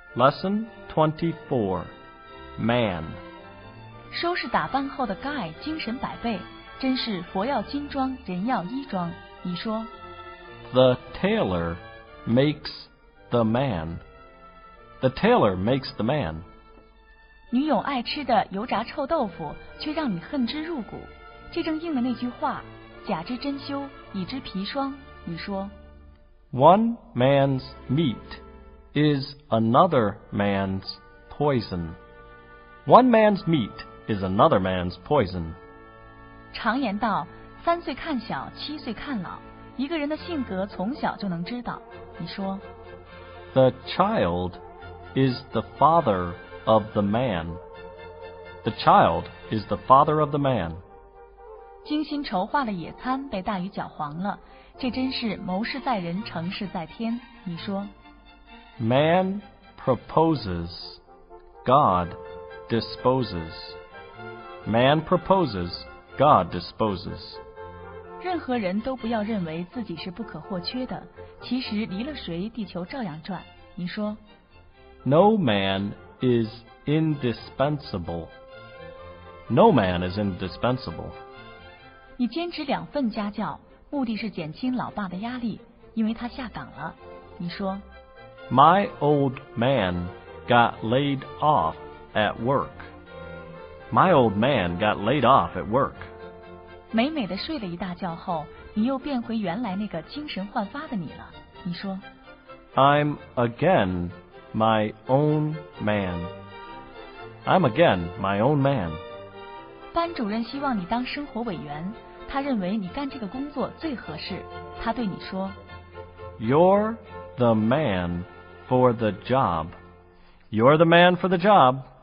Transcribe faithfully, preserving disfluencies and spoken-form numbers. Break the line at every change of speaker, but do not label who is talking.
Lesson twenty-four. Man.
收拾打扮后的 Guy 精神百倍，真是佛要金装，人要衣装。你说
The tailor makes the man. The tailor makes the man.
女友爱吃的油炸臭豆腐，却让你恨之入骨。这正应了那句话：假之真修，以知砒霜。你说
One man's meat is another man's poison. One man's meat is another man's poison.
常言道，三岁看小，七岁看老。一个人的性格从小就能知道。你说
The child is the father of the man. The child is the father of the man.
精心筹划的野餐被大雨搅黄了，这真是谋事在人，成事在天。你说
Man proposes, God disposes. Man proposes, God disposes.
任何人都不要认为自己是不可或缺的，其实离了谁，地球照样转。你说
No man is indispensable. No man is indispensable.
你兼职两份家教，目的是减轻老爸的压力，因为他下岗了。你说
My old man got laid off at work. My old man got laid off at work.
美美的睡了一大觉后，你又变回原来那个精神焕发的你了。你说
I'm again my own man. I'm again my own man.
班主任希望你当生活委员，他认为你干这个工作最合适。他对你说
You're the man for the job. You're the man for the job.